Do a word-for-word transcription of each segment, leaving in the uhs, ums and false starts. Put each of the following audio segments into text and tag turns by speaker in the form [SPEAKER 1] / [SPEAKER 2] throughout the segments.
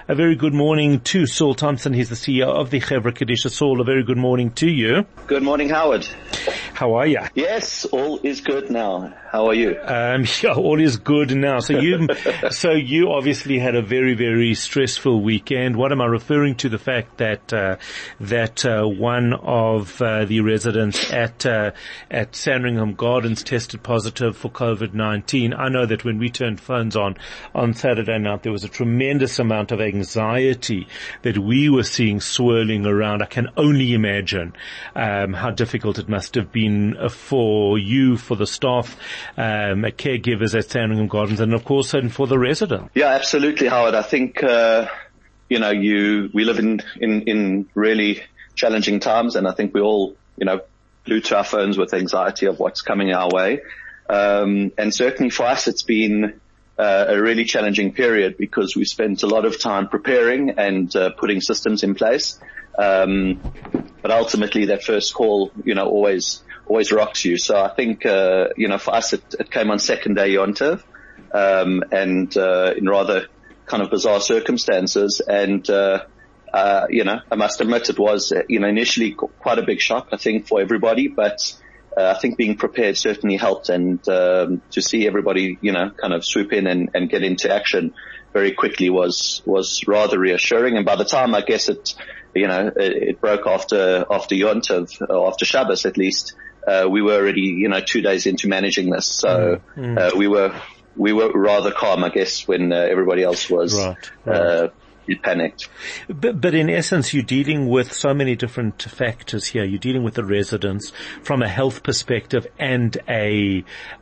[SPEAKER 1] A very good morning to Saul Thompson. He's the C E O of the Chevra Kadisha. Saul, a very good morning to you.
[SPEAKER 2] Good morning, Howard.
[SPEAKER 1] How are you?
[SPEAKER 2] Yes, all is good now. How are you?
[SPEAKER 1] Um, yeah, all is good now. So you, so you obviously had a very, very stressful weekend. What am I referring to? The fact that, uh, that, uh, one of, uh, the residents at, uh, at Sandringham Gardens tested positive for COVID nineteen. I know that when we turned phones on, on Saturday night, there was a tremendous amount of anxiety that we were seeing swirling around. I can only imagine, um, how difficult it must have been for you, for the staff, um, caregivers at Sandringham Gardens, and of course, and for the residents.
[SPEAKER 2] Yeah, absolutely, Howard. I think, uh, you know, you, we live in, in, in really challenging times, and I think we all, you know, glued to our phones with anxiety of what's coming our way. Um, and certainly for us, it's been, uh, a really challenging period because we spent a lot of time preparing and, uh, putting systems in place. Um, but ultimately that first call, you know, always, always rocks you. So I think, uh, you know, for us, it, it came on second day Yontiv, um, and, uh, in rather kind of bizarre circumstances. And, uh, uh, you know, I must admit it was, you know, initially quite a big shock, I think, for everybody, but, uh, I think being prepared certainly helped. And, um, to see everybody, you know, kind of swoop in and, and get into action very quickly was, was rather reassuring. And by the time, I guess it, you know, it, it broke after, after Yontiv, or after Shabbos at least, Uh, we were already, you know, two days into managing this. So, mm. uh, we were, we were rather calm, I guess, when uh, everybody else was,
[SPEAKER 1] right, right.
[SPEAKER 2] uh, panicked.
[SPEAKER 1] But, but in essence, you're dealing with so many different factors here. You're dealing with the residents from a health perspective and a,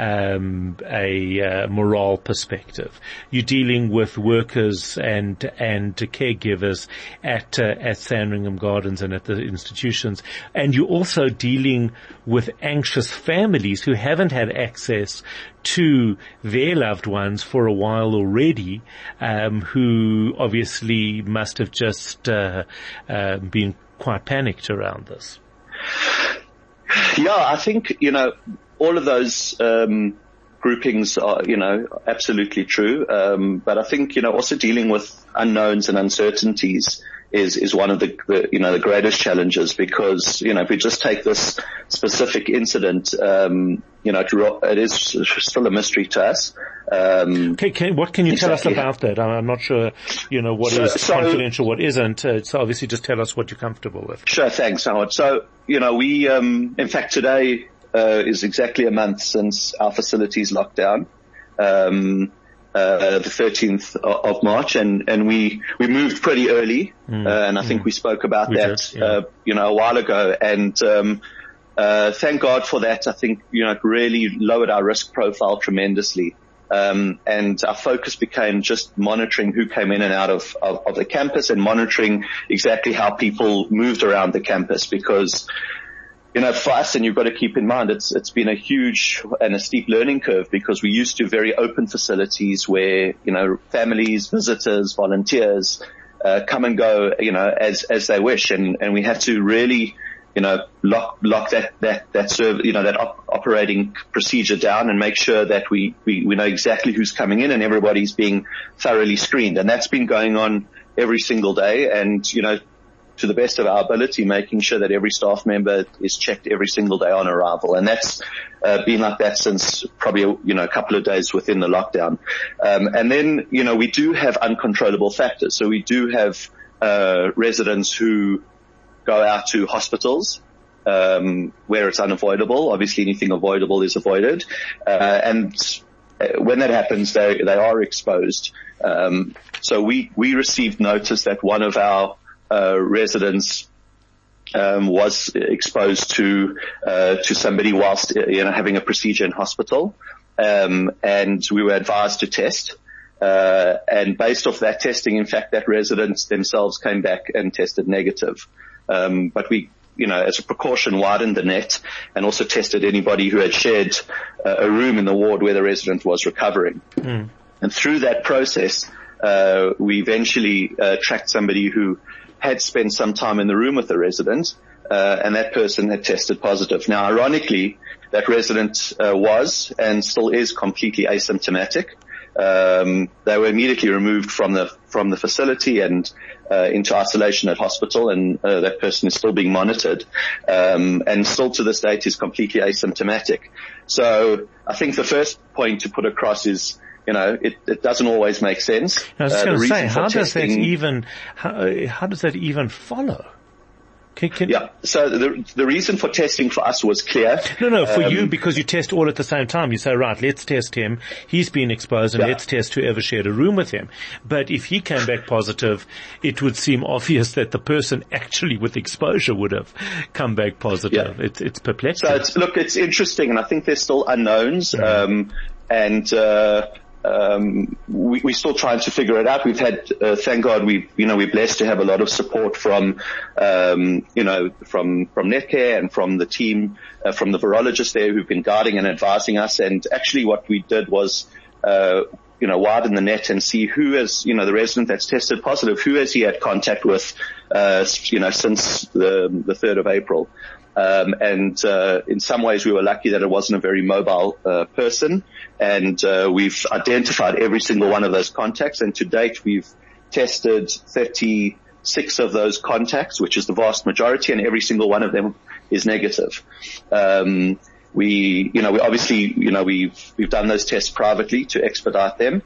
[SPEAKER 1] um, a, uh, morale perspective. You're dealing with workers and, and caregivers at, uh, at Sandringham Gardens and at the institutions. And you're also dealing with anxious families who haven't had access to their loved ones for a while already, um, who obviously must have just uh, uh, been quite panicked around this.
[SPEAKER 2] Yeah, I think, you know, all of those um, groupings are, you know, absolutely true. Um, but I think, you know, also dealing with unknowns and uncertainties is, is one of the, the, you know, the greatest challenges because, you know, if we just take this specific incident, um, you know, it is still a mystery to us. Um,
[SPEAKER 1] okay, can, what can you exactly tell us about that? I'm not sure, you know, what so, is so, confidential, what isn't. Uh, so obviously just tell us what you're comfortable with.
[SPEAKER 2] Sure, thanks, Howard. So, you know, we, um, in fact, today, uh, is exactly a month since our facilities locked down. Um, Uh, the thirteenth of March, and, and we, we moved pretty early, mm, uh, and I mm. think we spoke about we that, did, yeah. uh, you know, a while ago, and, um, uh, thank God for that. I think, you know, it really lowered our risk profile tremendously. Um, and our focus became just monitoring who came in and out of, of, of the campus and monitoring exactly how people moved around the campus because, you know, for us, and you've got to keep in mind, it's, it's been a huge and a steep learning curve because we used to very open facilities where, you know, families, visitors, volunteers, uh, come and go, you know, as, as they wish. And, and we had to really, you know, lock, lock that, that, that serve, you know, that op- operating procedure down and make sure that we, we, we know exactly who's coming in and everybody's being thoroughly screened. And that's been going on every single day. And, you know, to the best of our ability, making sure that every staff member is checked every single day on arrival. And that's uh, been like that since probably, you know, a couple of days within the lockdown. Um, and then, you know, we do have uncontrollable factors. So we do have uh, residents who go out to hospitals um, where it's unavoidable. Obviously, anything avoidable is avoided. Uh, and when that happens, they, they are exposed. Um, so we, we received notice that one of our Uh, residents um, was exposed to uh, to somebody whilst you know having a procedure in hospital, um, and we were advised to test. Uh, and based off that testing, in fact, that residents themselves came back and tested negative. Um, but we, you know, as a precaution, widened the net and also tested anybody who had shared uh, a room in the ward where the resident was recovering. Mm. And through that process, uh, we eventually uh, tracked somebody who had spent some time in the room with the resident, uh, and that person had tested positive. Now, ironically, that resident uh, was and still is completely asymptomatic. um, they were immediately removed from the from the facility and uh, into isolation at hospital, and uh, that person is still being monitored, um, and still to this date is completely asymptomatic. So I think the first point to put across is, you know, it, it doesn't always make sense.
[SPEAKER 1] I was just
[SPEAKER 2] uh,
[SPEAKER 1] going to say, how
[SPEAKER 2] testing,
[SPEAKER 1] does that even how, how does that even follow? Can, can
[SPEAKER 2] yeah. So the the reason for testing for us was clear.
[SPEAKER 1] No, no, for
[SPEAKER 2] um,
[SPEAKER 1] you, because you test all at the same time. You say, right, let's test him. He's been exposed, and
[SPEAKER 2] yeah.
[SPEAKER 1] let's test whoever shared a room with him. But if he came back positive, it would seem obvious that the person actually with exposure would have come back positive.
[SPEAKER 2] Yeah.
[SPEAKER 1] It's it's perplexing.
[SPEAKER 2] So it's, look, it's interesting, and I think there's still unknowns, mm. um, and. Uh, Um, we, we're still trying to figure it out. We've had, uh, thank God, we, you know, we're blessed to have a lot of support from, um, you know, from, from Netcare and from the team, uh, from the virologists there who've been guiding and advising us. And actually what we did was, uh, you know, widen the net and see who is, you know, the resident that's tested positive, who has he had contact with, uh, you know, since the, the third of April. Um, and, uh, in some ways we were lucky that it wasn't a very mobile, uh, person. And, uh, we've identified every single one of those contacts. And to date, we've tested thirty-six of those contacts, which is the vast majority, and every single one of them is negative. Um, we, you know, we obviously, you know, we've, we've done those tests privately to expedite them.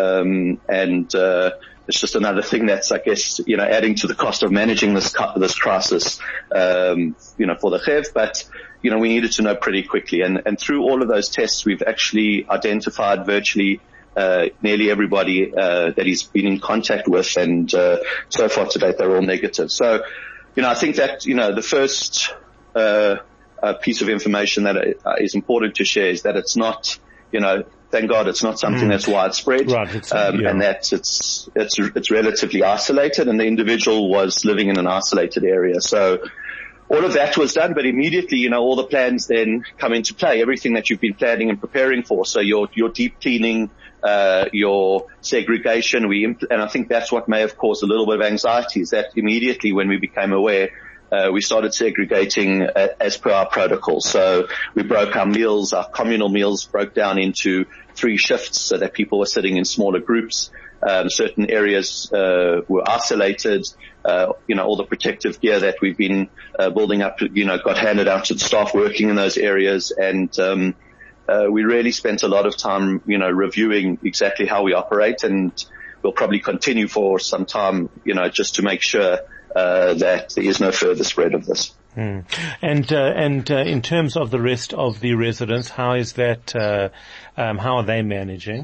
[SPEAKER 2] Um, and, uh, it's just another thing that's, I guess, you know, adding to the cost of managing this, this crisis, um, you know, for the G E V. But, you know, we needed to know pretty quickly. And, and through all of those tests, we've actually identified virtually, uh, nearly everybody, uh, that he's been in contact with. And, uh, so far to date, they're all negative. So, you know, I think that, you know, the first, uh, uh piece of information that is important to share is that it's not, you know, thank God it's not something mm. that's widespread,
[SPEAKER 1] right, it's,
[SPEAKER 2] um,
[SPEAKER 1] yeah.
[SPEAKER 2] and that it's, it's, it's relatively isolated, and the individual was living in an isolated area. So all of that was done, but immediately, you know, all the plans then come into play, everything that you've been planning and preparing for. So your, your deep cleaning, uh, your segregation, we, impl- and I think that's what may have caused a little bit of anxiety, is that immediately when we became aware, Uh, we started segregating uh, as per our protocol. So we broke our meals, our communal meals broke down into three shifts so that people were sitting in smaller groups. Um, certain areas uh, were isolated. Uh, you know, all the protective gear that we've been uh, building up, you know, got handed out to the staff working in those areas. And um, uh, we really spent a lot of time, you know, reviewing exactly how we operate, and we'll probably continue for some time, you know, just to make sure Uh, that there is no further spread of this.
[SPEAKER 1] Mm. And uh, and uh, in terms of the rest of the residents, how is that? Uh, um, how are they managing?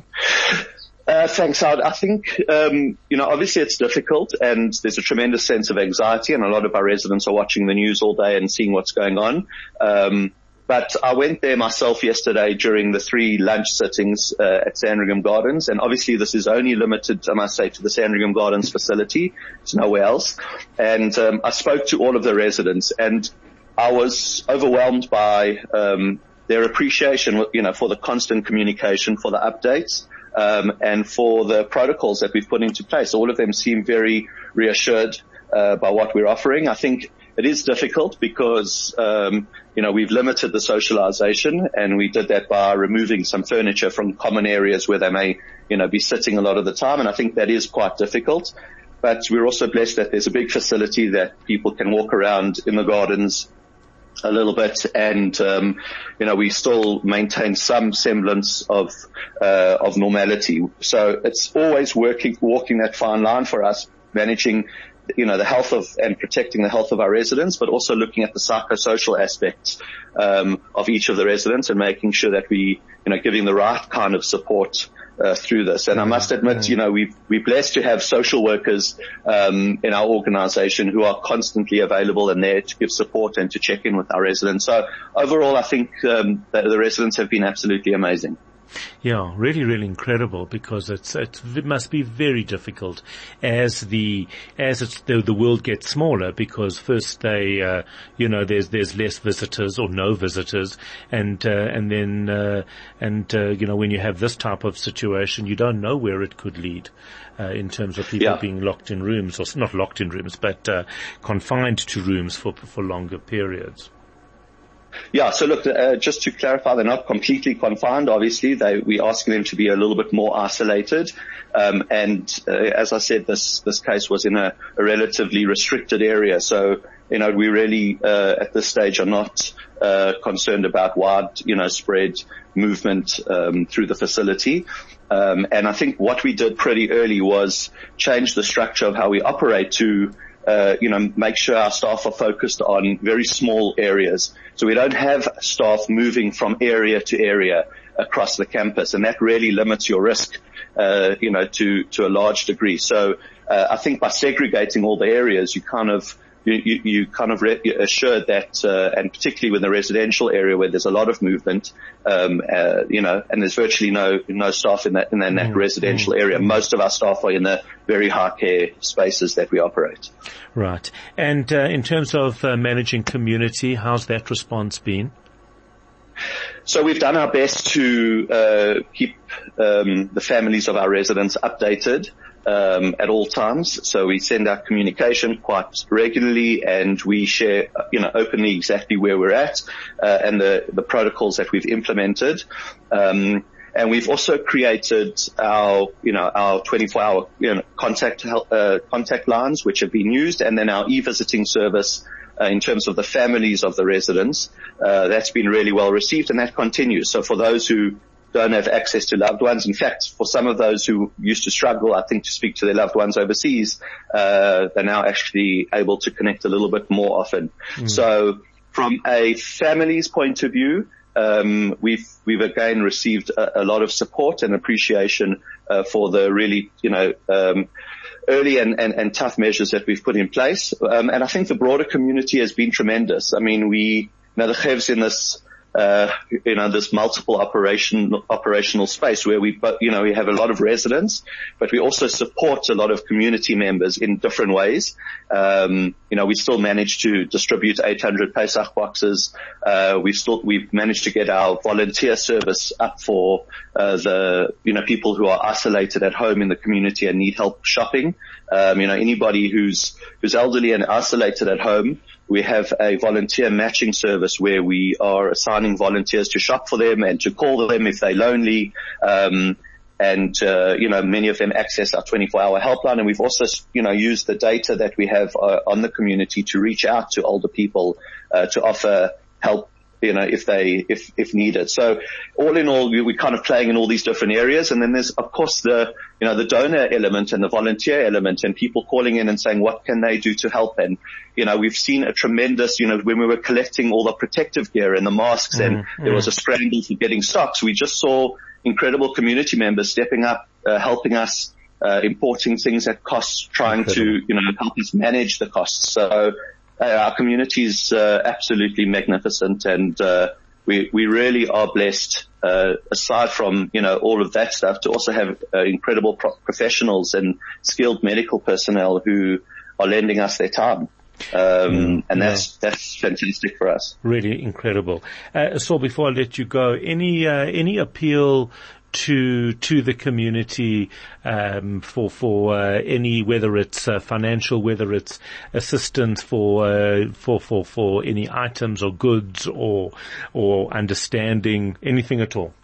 [SPEAKER 2] Uh, thanks, Howard. I think um, you know, obviously it's difficult, and there's a tremendous sense of anxiety, and a lot of our residents are watching the news all day and seeing what's going on. Um, But I went there myself yesterday during the three lunch sittings uh, at Sandringham Gardens, and obviously this is only limited, I must say, to the Sandringham Gardens facility. It's nowhere else. And um, I spoke to all of the residents, and I was overwhelmed by um, their appreciation, you know, for the constant communication, for the updates, um, and for the protocols that we've put into place. All of them seem very reassured uh, by what we're offering. I think it is difficult because, um, you know, we've limited the socialization, and we did that by removing some furniture from common areas where they may, you know, be sitting a lot of the time. And I think that is quite difficult. But we're also blessed that there's a big facility that people can walk around in the gardens a little bit, and um, you know, we still maintain some semblance of uh, of normality. So it's always working, walking that fine line for us, managing, you know, the health of and protecting the health of our residents, but also looking at the psychosocial aspects um, of each of the residents, and making sure that we, you know, giving the right kind of support uh, through this. And I must admit, you know, we we're blessed to have social workers um, in our organisation who are constantly available and there to give support and to check in with our residents. So overall, I think um, that the residents have been absolutely amazing.
[SPEAKER 1] Yeah, really, really incredible, because it's, it's, it must be very difficult as the, as it's, the, the world gets smaller, because first they, uh, you know, there's, there's less visitors or no visitors, and, uh, and then, uh, and, uh, you know, when you have this type of situation, you don't know where it could lead, uh, in terms of people
[SPEAKER 2] yeah.
[SPEAKER 1] being locked in rooms, or not locked in rooms, but, uh, confined to rooms for, for longer periods.
[SPEAKER 2] Yeah, so look, uh, just to clarify, they're not completely confined. Obviously, they, we're asking them to be a little bit more isolated. Um, and uh, as I said, this this case was in a, a relatively restricted area. So, you know, we really uh, at this stage are not uh, concerned about wide, you know, spread movement um, through the facility. Um, and I think what we did pretty early was change the structure of how we operate to Uh, you know, make sure our staff are focused on very small areas. So we don't have staff moving from area to area across the campus, and that really limits your risk, uh, you know, to, to a large degree. So, uh, I think by segregating all the areas, you kind of, you, you, you kind of re- assure that, uh, and particularly with the residential area where there's a lot of movement, um, uh, you know, and there's virtually no, no staff in that, in that, in that mm, residential mm, area. Most of our staff are in the very high care spaces that we operate.
[SPEAKER 1] Right. And, uh, in terms of uh, managing community, how's that response been?
[SPEAKER 2] So we've done our best to, uh, keep, um, the families of our residents updated. Um, at all times. So we send out communication quite regularly, and we share, you know, openly exactly where we're at, uh, and the, the protocols that we've implemented. Um, and we've also created our, you know, our twenty-four hour, you know, contact, uh, contact lines, which have been used, and then our e-visiting service, uh, in terms of the families of the residents. Uh, that's been really well received, and that continues. So for those who don't have access to loved ones. In fact, for some of those who used to struggle, I think, to speak to their loved ones overseas, uh, they're now actually able to connect a little bit more often. Mm. So from a family's point of view, um, we've, we've again received a, a lot of support and appreciation, uh, for the really, you know, um, early and, and, and tough measures that we've put in place. Um, and I think the broader community has been tremendous. I mean, we, you know, the Chev's in this, Uh, you know, this multiple operation, operational space where we, you know, we have a lot of residents, but we also support a lot of community members in different ways. Um, you know, we still manage to distribute eight hundred Pesach boxes. Uh, we've still, we've managed to get our volunteer service up for, uh, the, you know, people who are isolated at home in the community and need help shopping. Um, you know, anybody who's, who's elderly and isolated at home, we have a volunteer matching service where we are assigning volunteers to shop for them and to call them if they're lonely. Um, and, uh, you know, many of them access our twenty-four hour helpline. And we've also, you know, used the data that we have uh, on the community to reach out to older people, uh, to offer help, you know, if they, if, if needed. So all in all, we, we're kind of playing in all these different areas. And then there's, of course, the, you know, the donor element and the volunteer element, and people calling in and saying, what can they do to help? And, you know, we've seen a tremendous, you know, when we were collecting all the protective gear and the masks, mm, and mm. there was a scramble for getting stocks, we just saw incredible community members stepping up, uh, helping us, uh, importing things at costs, trying Incredible. to, you know, help us manage the costs. So, Uh, our community is uh, absolutely magnificent, and uh, we we really are blessed. Uh, aside from, you know, all of that stuff, to also have uh, incredible pro- professionals and skilled medical personnel who are lending us their time. Um, mm, and that's, yeah. that's fantastic for us.
[SPEAKER 1] Really incredible. Uh, so before I let you go, any, uh, any appeal to, to the community, um, for, for, uh, any, whether it's, uh, financial, whether it's assistance for, uh, for, for, for any items or goods or, or understanding, anything at all?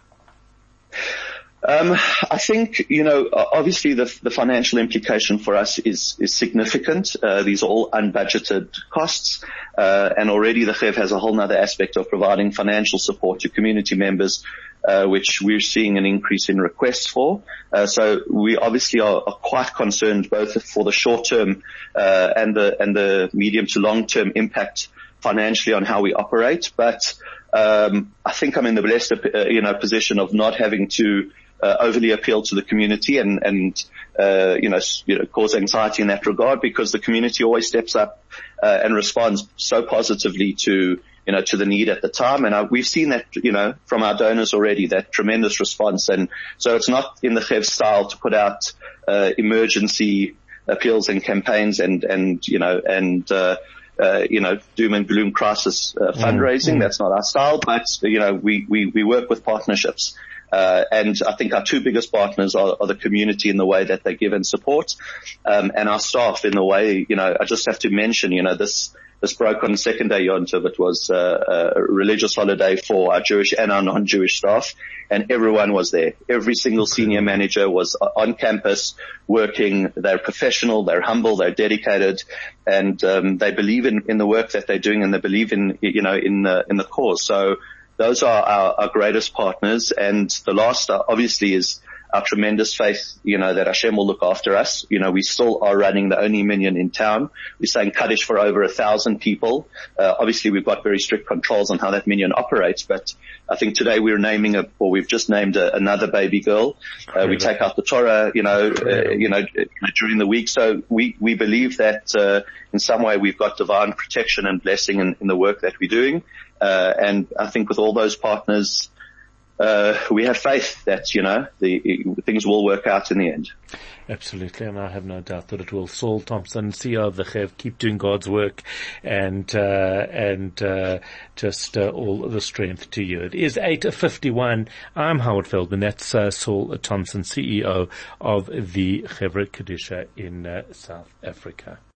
[SPEAKER 2] Um, I think, you know, obviously the, the financial implication for us is, is significant. Uh, these are all unbudgeted costs. Uh, and already the Chev has a whole nother aspect of providing financial support to community members, uh, which we're seeing an increase in requests for. Uh, so we obviously are, are quite concerned both for the short term, uh, and the, and the medium to long term impact financially on how we operate. But, um, I think I'm in the blessed, uh, you know, position of not having to, Uh, overly appeal to the community and, and, uh, you know, you know, cause anxiety in that regard, because the community always steps up, uh, and responds so positively to, you know, to the need at the time. And uh, we've seen that, you know, from our donors already, that tremendous response. And so it's not in the Chev style to put out, uh, emergency appeals and campaigns and, and, you know, and, uh, Uh, you know, doom and gloom crisis, uh, fundraising. Mm, mm. That's not our style, but, you know, we, we, we work with partnerships. Uh, and I think our two biggest partners are, are the community in the way that they give and support, um, and our staff in the way, you know, I just have to mention, you know, this, this broke on the second day Yom Tov. It was uh, a religious holiday for our Jewish and our non-Jewish staff, and everyone was there. Every single senior manager was on campus working. They're professional, they're humble, they're dedicated, and um, they believe in, in the work that they're doing, and they believe in, you know, in the, in the cause. So those are our, our greatest partners. And the last, uh, obviously, is our tremendous faith, you know, that Hashem will look after us. You know, we still are running the only minyan in town. We're saying Kaddish for over a thousand people. Uh, obviously we've got very strict controls on how that minyan operates, but I think today we're naming a, or we've just named a, another baby girl. Uh, we take out the Torah, you know, uh, you know, during the week. So we, we believe that, uh, in some way we've got divine protection and blessing in, in the work that we're doing. Uh, and I think with all those partners, Uh, we have faith that, you know, the things will work out in the end.
[SPEAKER 1] Absolutely, and I have no doubt that it will. Saul Thompson, C E O of the Chev, keep doing God's work, and uh, and uh, just uh, all the strength to you. It is eight fifty-one. I'm Howard Feldman. That's uh, Saul Thompson, C E O of the Chevra Kadisha in uh, South Africa.